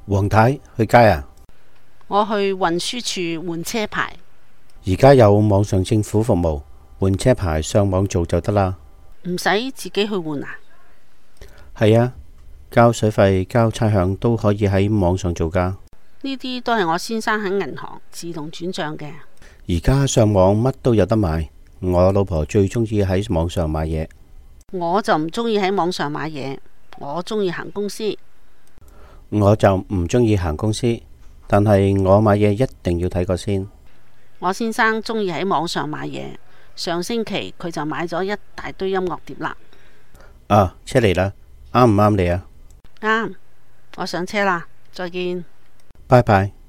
黃太去街啊？ 我去運輸處換車牌。 而家有網上政府服務，換車牌上網做就得啦。 唔使自己去換啊？ 係啊，交水費、交差餉都可以喺網上做噶。 呢啲都係我先生喺銀行自動轉賬嘅。 而家上網乜都有得買，我老婆最中意喺網上買嘢。 我就唔中意喺網上買嘢，我中意行公司。 我就唔中意行公司，但係我買嘢一定要睇過先。 我先生中意喺網上買嘢，上星期佢就買咗一大堆音樂碟啦。 啊，車嚟啦，啱唔啱你啊？ 啱，我上車啦，再見。 拜拜。